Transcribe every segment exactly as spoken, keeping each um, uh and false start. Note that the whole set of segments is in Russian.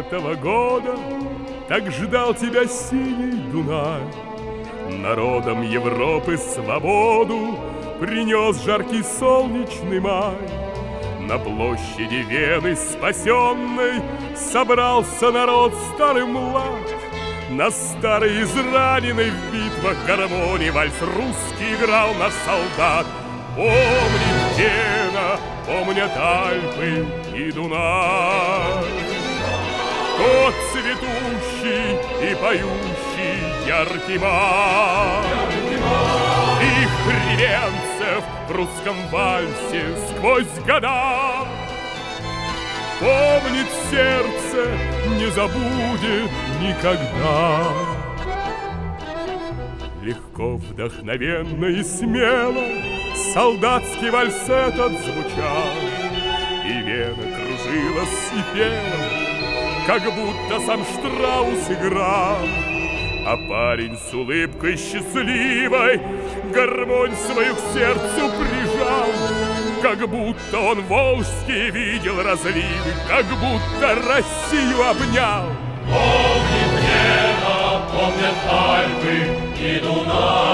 пятого года так ждал тебя синий Дунай. Народам Европы свободу принес жаркий солнечный май. На площади Вены спасенной собрался народ старый млад. На старой израненной в битвах гармонии вальс русский играл наш солдат. Помнит Вена, помнят Альпы и Дунай. Тот цветущий и поющий яркий май. Вихрь ревенцев в русском вальсе сквозь года. Помнит сердце, не забудет никогда. Легко, вдохновенно и смело солдатский вальс этот звучал, и Вена кружилась и пела, как будто сам Штраус играл. А парень с улыбкой счастливой гармонь свою к сердцу прижал, как будто он волжские видел разливы, как будто Россию обнял. Помнит Вена, помнят Альпы и Дунай,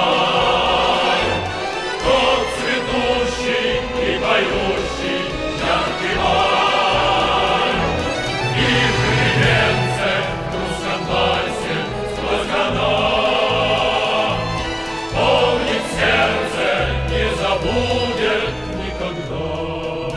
тот цветущий и поющий яркий май. Их ревенцев в русском вальсе сквозь года. Помнит сердце, не забудет никогда.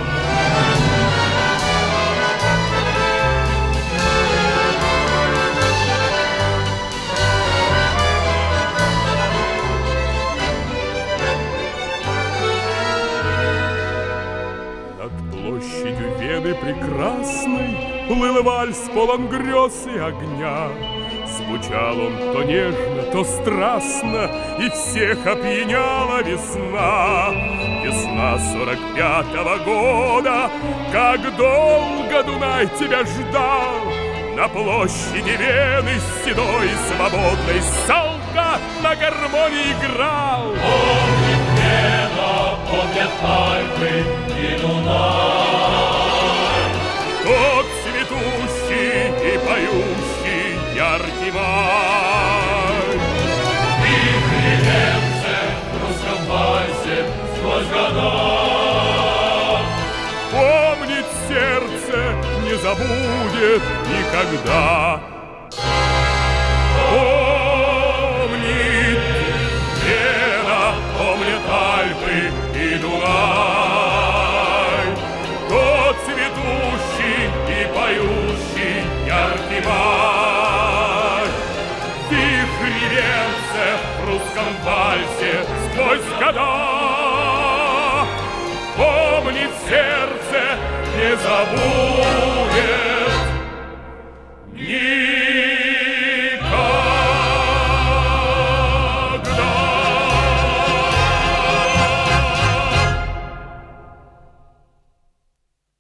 Площадью Вены прекрасной плыл вальс полон грез и огня. Звучал он то нежно, то страстно, и всех опьяняла весна. Весна сорок пятого года, как долго Дунай тебя ждал. На площади Вены седой и свободной солдат на гармонии играл. Помнит Вена, помнят Альпы и Дунай, тот цветущий и поющий яркий май. Их ревенцев в русском вальсе сквозь года. Помнит сердце, не забудет никогда. Помнит Вена, помнят Альпы и Дунай, тот цветущий и поющий яркий май. Вихрь ревенцев в русском вальсе сквозь года. Помнит сердце, не забудет